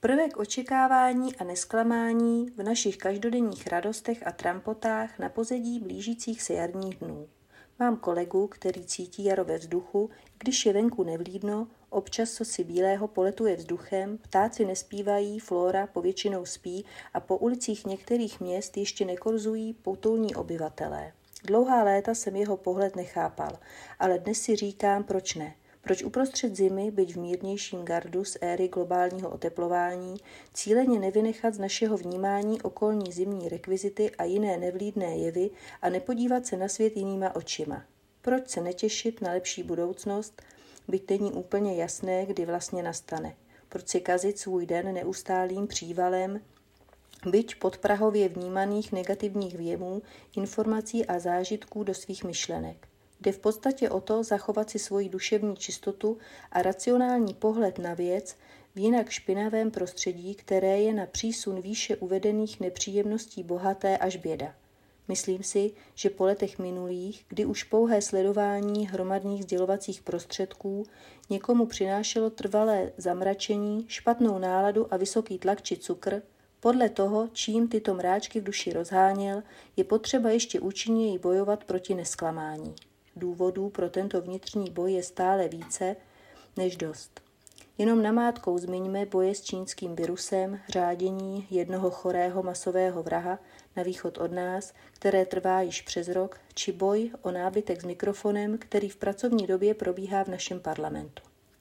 Prvek očekávání a nesklamání v našich každodenních radostech a trampotách na pozadí blížících se jarních dnů. Mám kolegu, který cítí jaro ve vzduchu, když je venku nevlídno, občas cosi bílého poletuje vzduchem, ptáci nespívají, flóra povětšinou spí a po ulicích některých měst ještě nekorzují poutulní obyvatelé. Dlouhá léta jsem jeho pohled nechápal, ale dnes si říkám, proč ne. Proč uprostřed zimy, byť v mírnějším gardu z éry globálního oteplování, cíleně nevynechat z našeho vnímání okolní zimní rekvizity a jiné nevlídné jevy a nepodívat se na svět jinýma očima? Proč se netěšit na lepší budoucnost, byť není úplně jasné, kdy vlastně nastane? Proč si kazit svůj den neustálým přívalem, byť podprahově vnímaných negativních vjemů, informací a zážitků do svých myšlenek? Jde v podstatě o to zachovat si svoji duševní čistotu a racionální pohled na věc v jinak špinavém prostředí, které je na přísun výše uvedených nepříjemností bohaté až běda. Myslím si, že po letech minulých, kdy už pouhé sledování hromadných sdělovacích prostředků někomu přinášelo trvalé zamračení, špatnou náladu a vysoký tlak či cukr, podle toho, čím tyto mráčky v duši rozháněl, je potřeba ještě účinněji bojovat proti nesklamání. Důvodů pro tento vnitřní boj je stále více než dost. Jenom namátkou zmiňme boje s čínským virusem, řádění jednoho chorého masového vraha na východ od nás, které trvá již přes rok, či boj o nábytek s mikrofonem, který v pracovní době probíhá v našem parlamentu.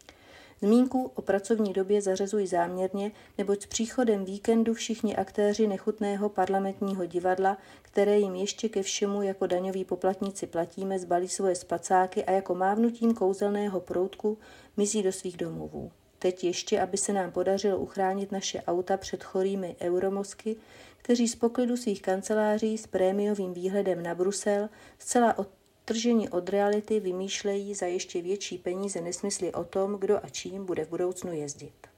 Zmínku o pracovní době zařazuji záměrně, neboť s příchodem víkendu všichni aktéři nechutného parlamentního divadla, které jim ještě ke všemu jako daňoví poplatníci platíme, zbalí svoje spacáky a jako mávnutím kouzelného proutku mizí do svých domovů. Teď ještě, aby se nám podařilo uchránit naše auta před chorými euromozky, kteří z poklidu svých kanceláří s prémiovým výhledem na Brusel zcela odtrženi od reality vymýšlejí za ještě větší peníze nesmysly o tom, kdo a čím bude v budoucnu jezdit.